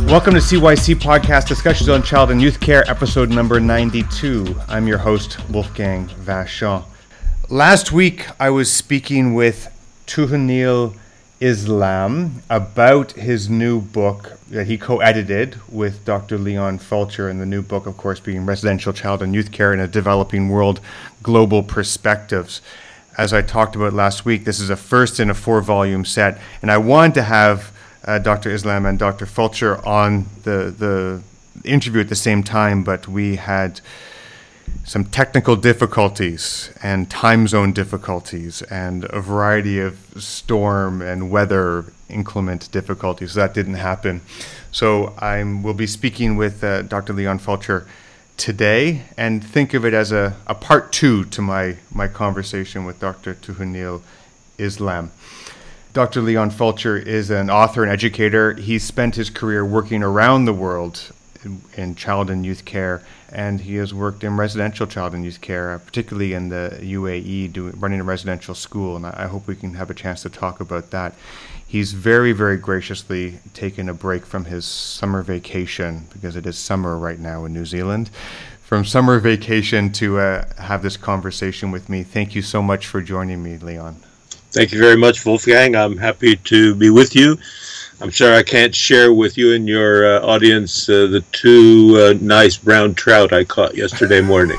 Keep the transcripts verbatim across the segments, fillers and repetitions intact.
Welcome to C Y C Podcast Discussions on Child and Youth Care, episode number ninety-two. I'm your host, Wolfgang Vachon. Last week, I was speaking with Tuhaneel Islam about his new book that he co-edited with Doctor Leon Fulcher, and the new book, of course, being Residential Child and Youth Care in a Developing World, Global Perspectives. As I talked about last week, this is a first in a four-volume set, and I wanted to have Uh, Doctor Islam and Doctor Fulcher on the the interview at the same time, but we had some technical difficulties and time zone difficulties and a variety of storm and weather inclement difficulties. So that didn't happen. So I will be speaking with uh, Doctor Leon Fulcher today, and think of it as a, a part two to my, my conversation with Doctor Tuhaneel Islam. Doctor Leon Fulcher is an author and educator. He's spent his career working around the world in, in child and youth care, and he has worked in residential child and youth care, particularly in the U A E, doing, running a residential school, and I, I hope we can have a chance to talk about that. He's very, very graciously taken a break from his summer vacation, because it is summer right now in New Zealand, from summer vacation to uh, have this conversation with me. Thank you so much for joining me, Leon. Thank you very much, Wolfgang. I'm happy to be with you. I'm sure I can't share with you and your uh, audience uh, the two uh, nice brown trout I caught yesterday morning.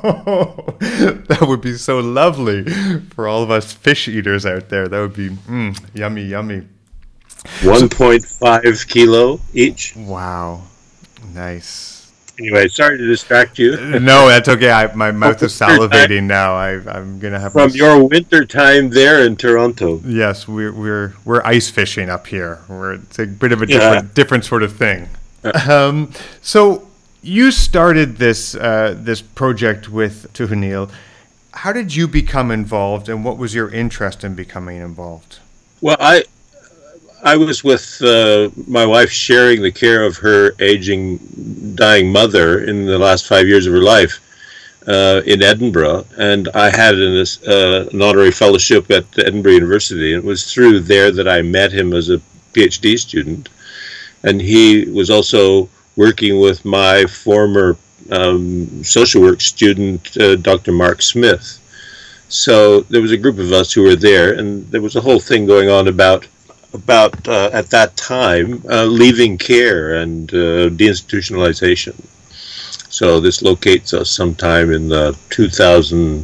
That would be so lovely for all of us fish eaters out there. That would be mm, yummy, yummy. one point five kilo each. Wow. Nice. Anyway, sorry to distract you. No, that's okay. I, my mouth is salivating now. I, I'm gonna have from my... your winter time there in Toronto. Yes, we're we're we're ice fishing up here. We're it's a bit of a different yeah. different sort of thing. Um, so you started this uh, this project with Tuhaneel. How did you become involved, and what was your interest in becoming involved? Well, I. I was with uh, my wife sharing the care of her aging, dying mother in the last five years of her life uh, in Edinburgh, and I had an, uh, an honorary fellowship at Edinburgh University, and it was through there that I met him as a PhD student, and he was also working with my former um, social work student, uh, Doctor Mark Smith. So there was a group of us who were there, and there was a whole thing going on about about, uh, at that time, uh, leaving care and uh, deinstitutionalization. So this locates us sometime in the two thousand,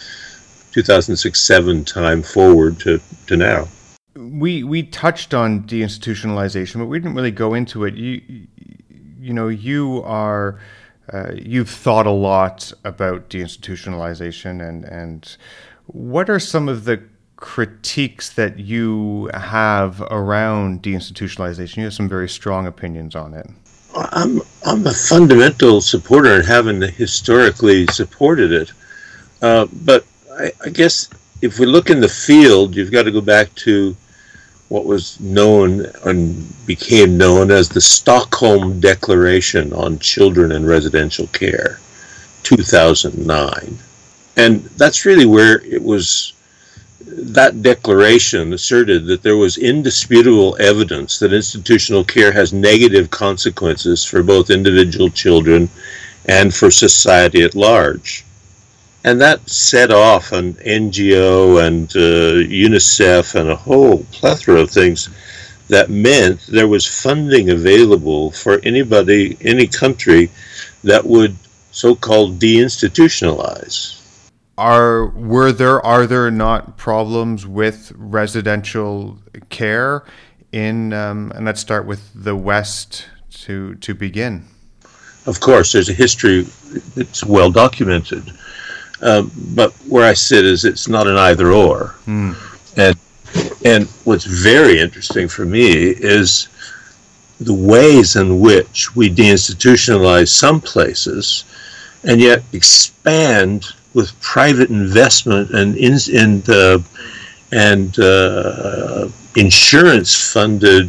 two thousand six seven time forward to, to now. We we touched on deinstitutionalization, but we didn't really go into it. You, you know, you are, uh, you've thought a lot about deinstitutionalization, and, and what are some of the critiques that you have around deinstitutionalization? You have some very strong opinions on it. I'm I'm a fundamental supporter and haven't historically supported it. Uh, but I, I guess if we look in the field, you've got to go back to what was known and became known as the Stockholm Declaration on Children in Residential Care, two thousand nine. And that's really where it was. That declaration asserted that there was indisputable evidence that institutional care has negative consequences for both individual children and for society at large. And that set off an N G O and uh, UNICEF and a whole plethora of things that meant there was funding available for anybody, any country that would so-called deinstitutionalize. Are were there are there not problems with residential care in um, and let's start with the West to to begin. Of course, there's a history that's well documented, um, but where I sit is it's not an either or. Mm. And and what's very interesting for me is the ways in which we deinstitutionalize some places, and yet expand with private investment and in, in the, and uh, insurance-funded,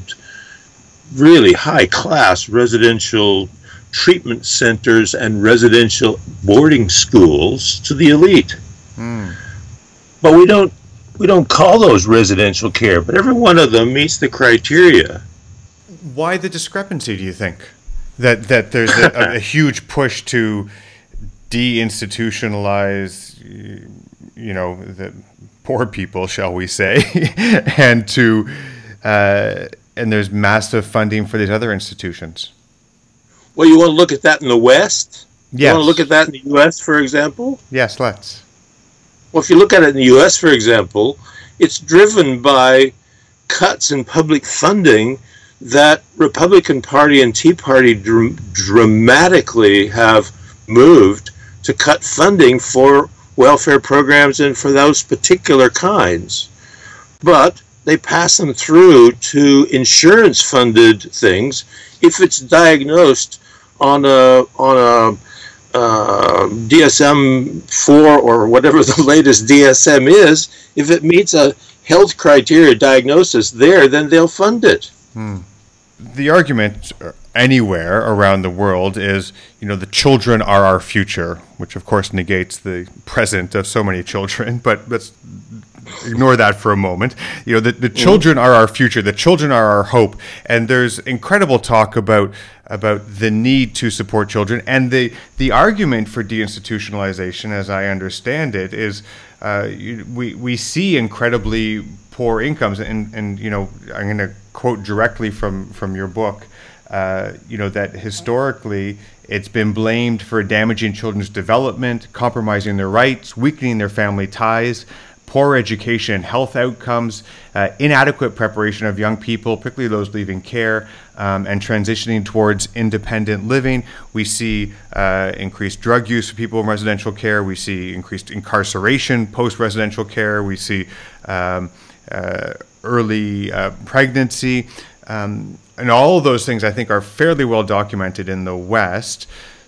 really high-class residential treatment centers and residential boarding schools to the elite. Mm. But we don't we don't call those residential care, but every one of them meets the criteria. Why the discrepancy, do you think? That that there's a, a huge push to deinstitutionalize, you know, the poor people, shall we say, and to uh, and there's massive funding for these other institutions. Well, you want to look at that in the West? Yes. You want to look at that in the U S, for example? Yes, let's. Well, if you look at it in the U S, for example, it's driven by cuts in public funding that Republican Party and Tea Party dr- dramatically have moved to cut funding for welfare programs and for those particular kinds. But they pass them through to insurance-funded things if it's diagnosed on a on a uh, D S M four or whatever the latest D S M is. If it meets a health criteria diagnosis there, then they'll fund it. Hmm. The argument anywhere around the world is, you know, the children are our future, which of course negates the present of so many children, but let's ignore that for a moment. You know, the, the children are our future, the children are our hope, and there's incredible talk about about the need to support children, and the, the argument for deinstitutionalization, as I understand it, is uh, we, we see incredibly poor incomes, and, and you know, I'm going to quote directly from, from your book, uh, you know, that historically it's been blamed for damaging children's development, compromising their rights, weakening their family ties, poor education and health outcomes, uh, inadequate preparation of young people, particularly those leaving care, um, and transitioning towards independent living. We see uh, increased drug use for people in residential care. We see increased incarceration post-residential care. We see um, uh, early uh, pregnancy. Um, and all of those things, I think, are fairly well documented in the West.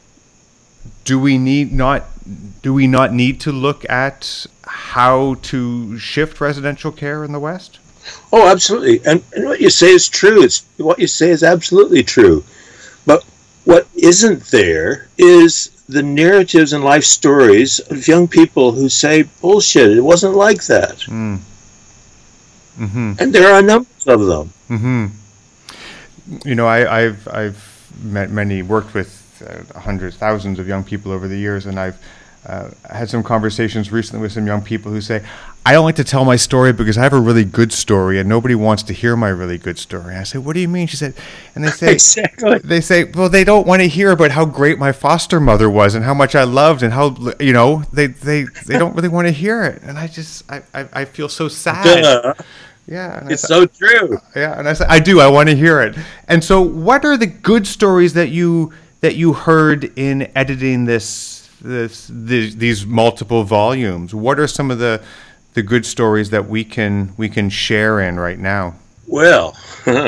Do we need not do we not need to look at how to shift residential care in the West? Oh, absolutely. And, and what you say is true. It's what you say is absolutely true. But what isn't there is the narratives and life stories of young people who say, bullshit, it wasn't like that. Mm. Mm-hmm. And there are numbers of them. Mm-hmm. You know, I, I've I've met many, worked with uh, hundreds, thousands of young people over the years, and I've uh, had some conversations recently with some young people who say, I don't like to tell my story because I have a really good story and nobody wants to hear my really good story. And I say, what do you mean? She said, and they say, exactly. They say, well, they don't want to hear about how great my foster mother was and how much I loved and how, you know, they they, they don't really want to hear it. And I just, I, I, I feel so sad. Duh. Yeah, and it's I, so true. Yeah, and I said, I do. I want to hear it. And so, what are the good stories that you that you heard in editing this this the, these multiple volumes? What are some of the the good stories that we can we can share in right now? Well,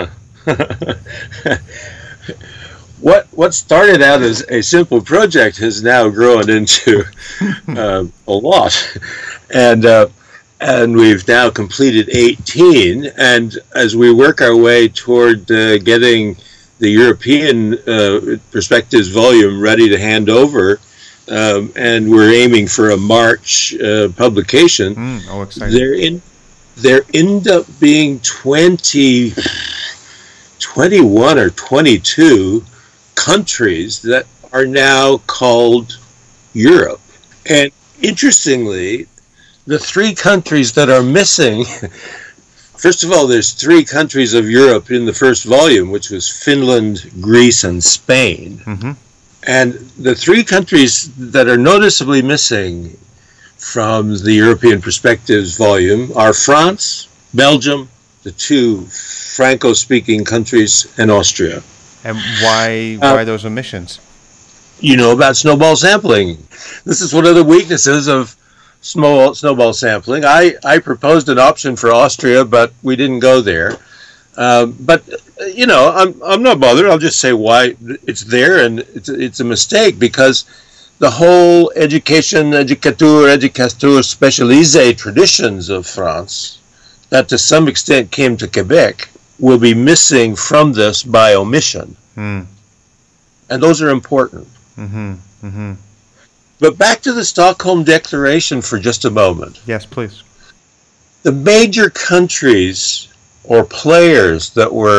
what what started out as a simple project has now grown into uh, a lot, and. Uh, And we've now completed eighteen, and as we work our way toward uh, getting the European uh, Perspectives volume ready to hand over, um, and we're aiming for a March uh, publication, mm, oh, exciting. there in there end up being twenty, twenty-one or twenty-two countries that are now called Europe. And interestingly, the three countries that are missing, first of all, there's three countries of Europe in the first volume, which was Finland, Greece, and Spain. Mm-hmm. And the three countries that are noticeably missing from the European Perspectives volume are France, Belgium, the two Franco-speaking countries, and Austria. And why why uh, those omissions? You know about snowball sampling. This is one of the weaknesses of Small snowball sampling. I, I proposed an option for Austria, but we didn't go there. Uh, but you know, I'm I'm not bothered. I'll just say why it's there, and it's it's a mistake because the whole education, éducateur, éducateur spécialisé traditions of France, that to some extent came to Quebec, will be missing from this by omission, mm. and those are important. Mm-hmm. Mm-hmm. But back to the Stockholm Declaration for just a moment. Yes, please. The major countries or players that were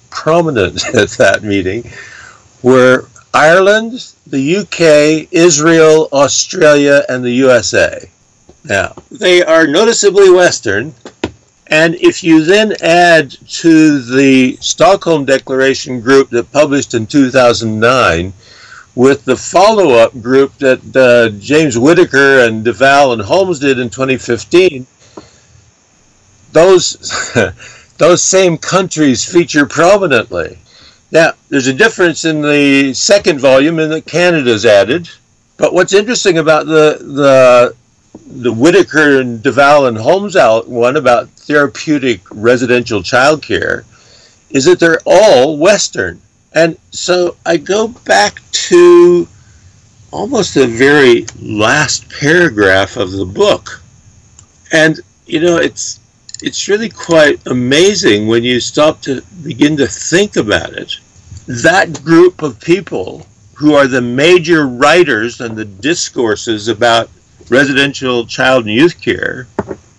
prominent at that meeting were Ireland, the U K, Israel, Australia, and the U S A. Now, they are noticeably Western, and if you then add to the Stockholm Declaration group that published in two thousand nine, with the follow-up group that uh, James Whitaker and Duval and Holmes did in twenty fifteen, those, those same countries feature prominently. Now, there's a difference in the second volume in that Canada's added, but what's interesting about the the the Whitaker and Duval and Holmes out one about therapeutic residential childcare is that they're all Western. And so I go back to almost the very last paragraph of the book. And, you know, it's it's really quite amazing when you stop to begin to think about it. That group of people who are the major writers and the discourses about residential child and youth care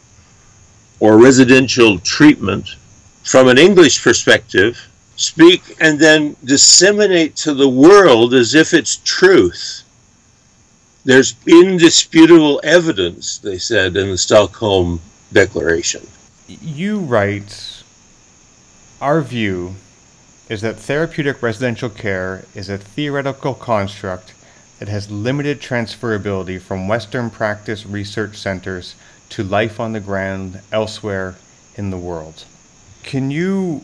or residential treatment from an English perspective speak and then disseminate to the world as if it's truth. There's indisputable evidence, they said in the Stockholm Declaration. You write, our view is that therapeutic residential care is a theoretical construct that has limited transferability from Western practice research centers to life on the ground elsewhere in the world. Can you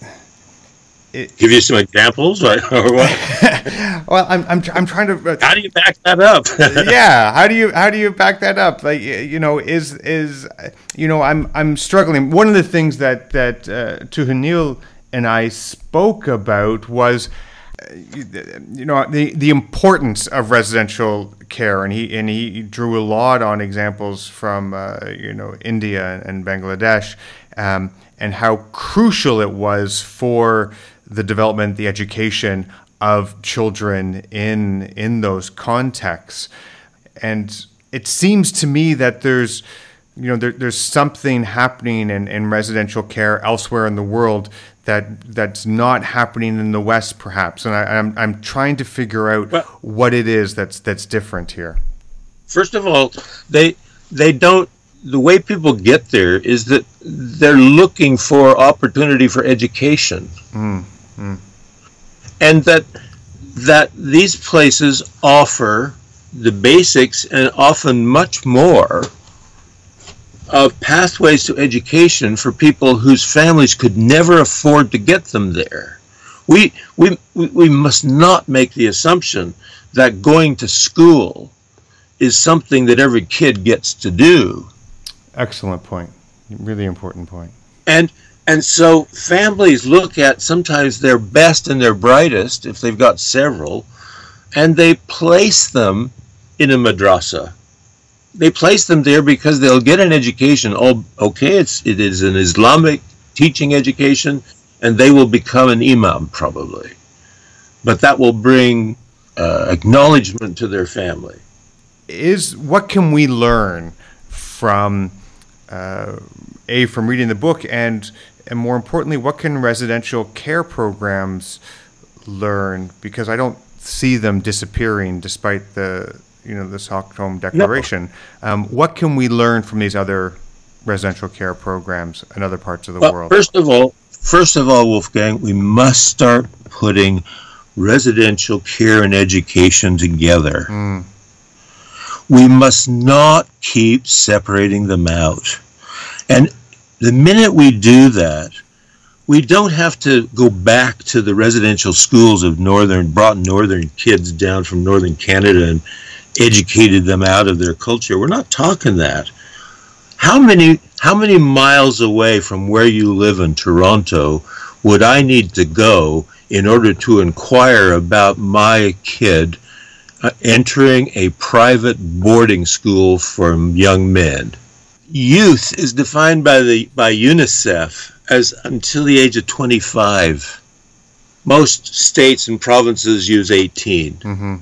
It, give you some examples, or, or what? Well, I'm I'm I'm trying to. Uh, how do you back that up? yeah, how do you how do you back that up? Like, you know, is is you know, I'm I'm struggling. One of the things that that uh, Tuhanil and I spoke about was, uh, you know, the the importance of residential care, and he and he drew a lot on examples from uh, you know, India and Bangladesh, um, and how crucial it was for the development, the education of children in in those contexts. And it seems to me that there's, you know, there, there's something happening in, in residential care elsewhere in the world that that's not happening in the West, perhaps. And I, I'm I'm trying to figure out well, what it is that's that's different here. First of all, they they don't. The way people get there is that they're looking for opportunity for education. Mm, mm. And that that these places offer the basics and often much more of pathways to education for people whose families could never afford to get them there. We we we must not make the assumption that going to school is something that every kid gets to do. Excellent point. Really important point. And and so families look at sometimes their best and their brightest, if they've got several, and they place them in a madrasa. They place them there because they'll get an education. Oh, okay, it's it is an Islamic teaching education, and they will become an imam probably. But that will bring uh, acknowledgement to their family. Is what can we learn from uh, a from reading the book, and and more importantly, what can residential care programs learn? Because I don't see them disappearing despite the you know the Stockholm Declaration. No. Um, what can we learn from these other residential care programs in other parts of the well, world? First of all, first of all, Wolfgang, we must start putting residential care and education together. Mm. We must not keep separating them out. And the minute we do that, we don't have to go back to the residential schools of northern, brought northern kids down from northern Canada and educated them out of their culture. We're not talking that. How many, how many miles away from where you live in Toronto would I need to go in order to inquire about my kid Uh, entering a private boarding school for young men? Youth is defined by the by UNICEF as until the age of twenty-five. Most states and provinces use eighteen. Mm-hmm.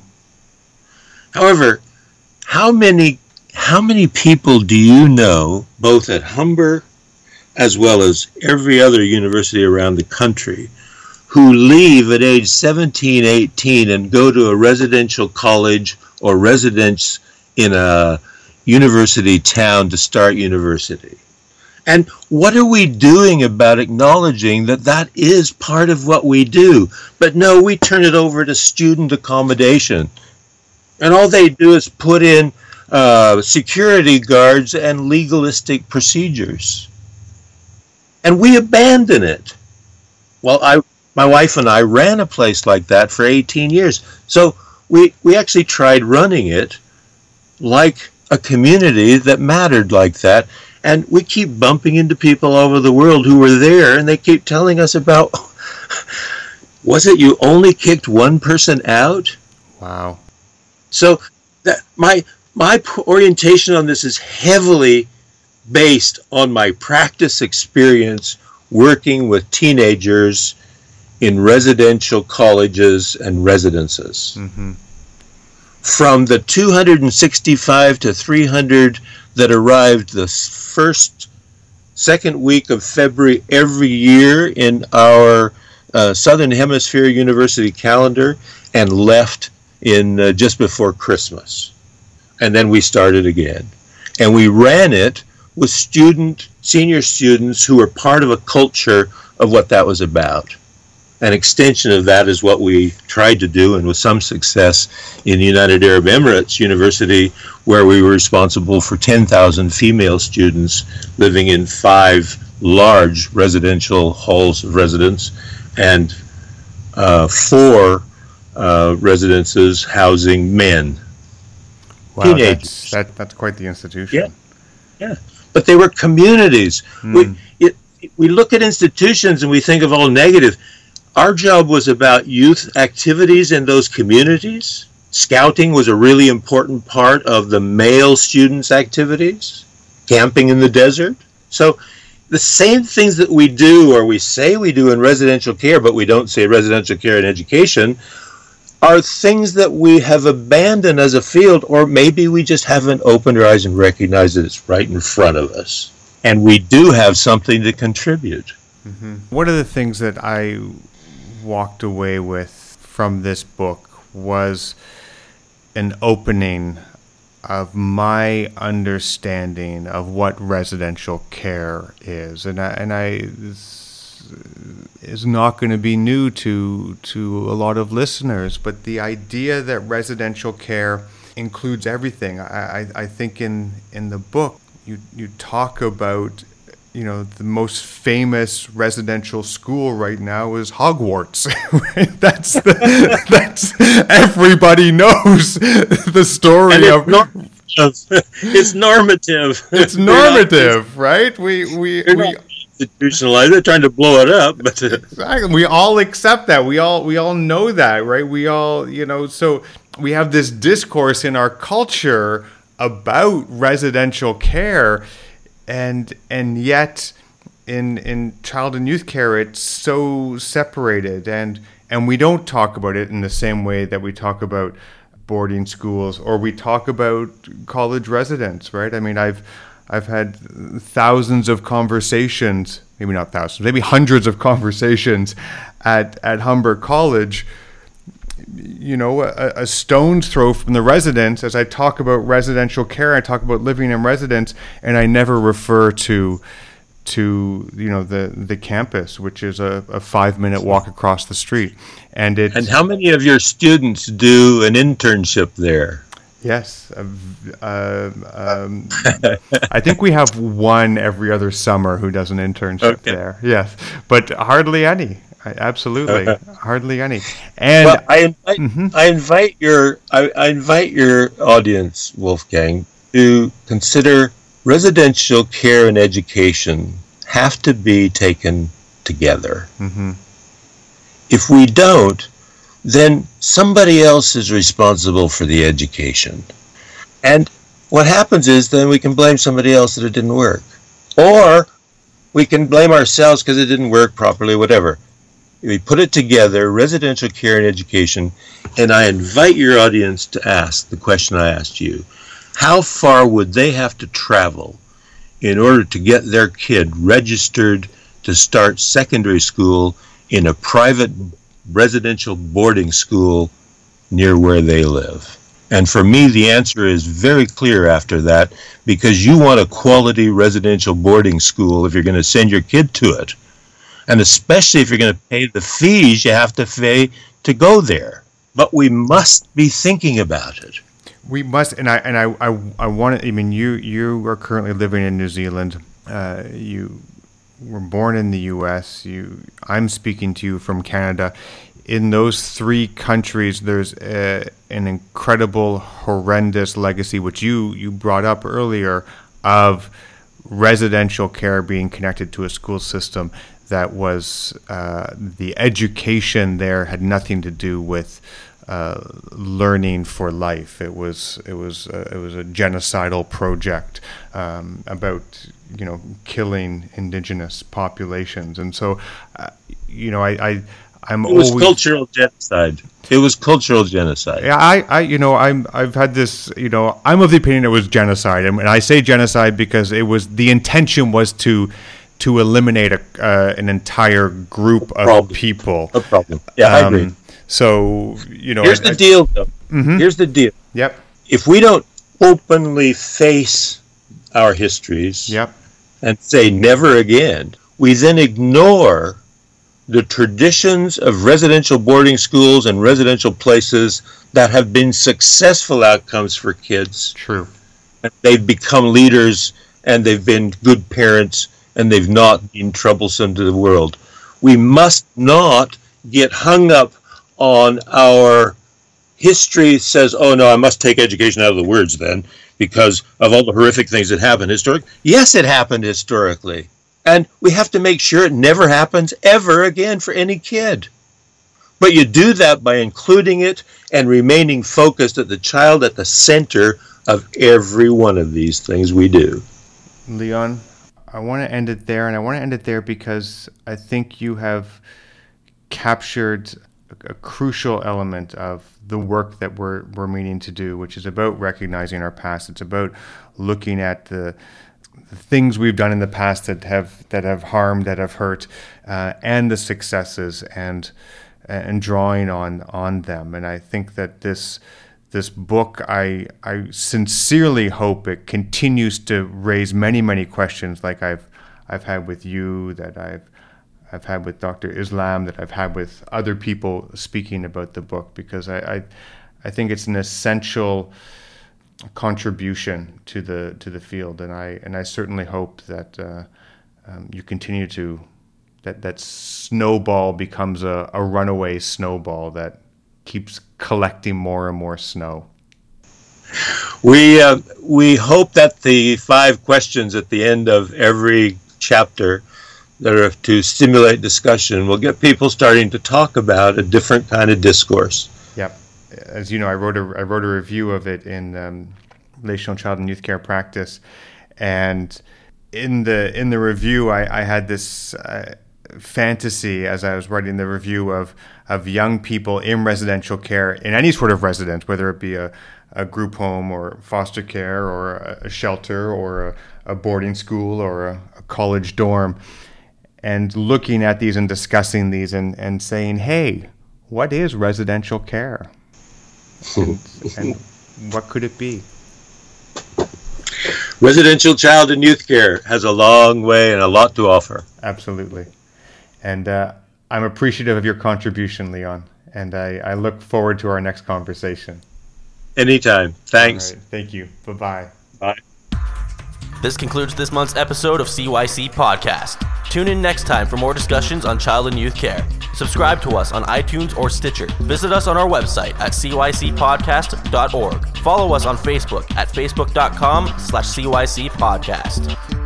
However, how many how many people do you know, both at Humber as well as every other university around the country, who leave at age seventeen, eighteen and go to a residential college or residence in a university town to start university. And what are we doing about acknowledging that that is part of what we do? But no, we turn it over to student accommodation. And all they do is put in uh, security guards and legalistic procedures. And we abandon it. Well, I, my wife and I ran a place like that for eighteen years. So we, we actually tried running it like a community that mattered like that. And we keep bumping into people all over the world who were there, and they keep telling us about, was it you only kicked one person out? Wow. So that my my orientation on this is heavily based on my practice experience working with teenagers in residential colleges and residences. Mm-hmm. From the two hundred sixty-five to three hundred that arrived the first, second week of February every year in our uh, Southern Hemisphere University calendar, and left in uh, just before Christmas. And then we started again. And we ran it with student, senior students who were part of a culture of what that was about. An extension of that is what we tried to do, and with some success, in the United Arab Emirates University, where we were responsible for ten thousand female students living in five large residential halls of residence and uh, four uh, residences housing men. Wow, teenagers. That's, that, that's quite the institution. Yeah, yeah. But they were communities. Mm. We, it, we look at institutions and we think of all negative. Our job was about youth activities in those communities. Scouting was a really important part of the male students' activities. Camping in the desert. So the same things that we do, or we say we do in residential care, but we don't say residential care and education, are things that we have abandoned as a field, or maybe we just haven't opened our eyes and recognized that it's right in front of us. And we do have something to contribute. Mm-hmm. One of the things that I walked away with from this book was an opening of my understanding of what residential care is, and I, and I this is not going to be new to to a lot of listeners, but the idea that residential care includes everything. I, I, I think in in the book you you talk about, you know, the most famous residential school right now is Hogwarts. Right? That's the, that's everybody knows the story and it's of. Normative. It's normative. It's normative, right? We we They're we not institutionalized. They're trying to blow it up, but exactly. We all accept that. We all we all know that, right? We all, you know. So we have this discourse in our culture about residential care. And and yet, in in child and youth care, it's so separated, and and we don't talk about it in the same way that we talk about boarding schools, or we talk about college residents, right? I mean, I've I've had thousands of conversations, maybe not thousands, maybe hundreds of conversations at at Humber College. You know, a, a stone's throw from the residents as I talk about residential care. I talk about living in residence, and I never refer to, to you know, the, the campus, which is a, a five minute walk across the street. And it. And how many of your students do an internship there? Yes, uh, uh, um, I think we have one every other summer who does an internship okay. there. Yes, but hardly any. Absolutely, hardly any. And well, I invite, mm-hmm. I invite your I, I invite your audience, Wolfgang, to consider residential care and education have to be taken together. Mm-hmm. If we don't, then somebody else is responsible for the education. And what happens is then we can blame somebody else that it didn't work, or we can blame ourselves because it didn't work properly, whatever. We put it together, residential care and education, and I invite your audience to ask the question I asked you. How far would they have to travel in order to get their kid registered to start secondary school in a private residential boarding school near where they live? And for me, the answer is very clear after that, because you want a quality residential boarding school if you're going to send your kid to it. And especially if you're going to pay the fees you have to pay to go there. But we must be thinking about it. We must, and I and I I, I want to. I mean, you you are currently living in New Zealand. Uh, you were born in the U S. You, I'm speaking to you from Canada. In those three countries, there's a, an incredible, horrendous legacy, which you you brought up earlier, of residential care being connected to a school system that was uh, the education there had nothing to do with uh, learning for life. It was it was uh, it was a genocidal project um, about you know killing indigenous populations, and so uh, you know I. I I'm it was always, cultural genocide. It was cultural genocide. Yeah, I, I, you know, I'm, I've had this, you know, I'm of the opinion it was genocide, and I say genocide because it was the intention was to, to eliminate a, uh, an entire group of problem. people. No problem. Yeah, um, I agree. So, you know, here's I, the deal, though. Mm-hmm. Here's the deal. Yep. If we don't openly face our histories, yep, and say never again, we then ignore the traditions of residential boarding schools and residential places that have been successful outcomes for kids. True. And they've become leaders, and they've been good parents, and they've not been troublesome to the world. We must not get hung up on our history says, oh no, I must take education out of the words then, because of all the horrific things that happened historically. Yes, it happened historically. And we have to make sure it never happens ever again for any kid. But you do that by including it and remaining focused at the child at the center of every one of these things we do. Leon, I want to end it there, and I want to end it there because I think you have captured a, a crucial element of the work that we're we're meaning to do, which is about recognizing our past. It's about looking at the the things we've done in the past that have that have harmed, that have hurt, uh, and the successes, and and drawing on on them. And I think that this this book, I I sincerely hope it continues to raise many many questions, like I've I've had with you, that I've I've had with Doctor Islam, that I've had with other people speaking about the book, because I I, I think it's an essential contribution to the to the field, and I and I certainly hope that uh, um, you continue to that that snowball becomes a, a runaway snowball that keeps collecting more and more snow. We uh, we hope that the five questions at the end of every chapter that are to stimulate discussion will get people starting to talk about a different kind of discourse. Yep. As you know, I wrote a I wrote a review of it in um, Relational Child and Youth Care Practice, and in the in the review, I, I had this uh, fantasy as I was writing the review of of young people in residential care, in any sort of residence, whether it be a, a group home or foster care or a, a shelter or a, a boarding school or a, a college dorm, and looking at these and discussing these and, and saying, hey, what is residential care? And, and what could it be? Residential child and youth care has a long way and a lot to offer. Absolutely. And uh, I'm appreciative of your contribution, Leon. And I, I look forward to our next conversation. Anytime. Thanks. All right. Thank you. Bye-bye. Bye. This concludes this month's episode of C Y C Podcast. Tune in next time for more discussions on child and youth care. Subscribe to us on iTunes or Stitcher. Visit us on our website at c y c podcast dot org. Follow us on Facebook at facebook dot com slash C Y C podcast.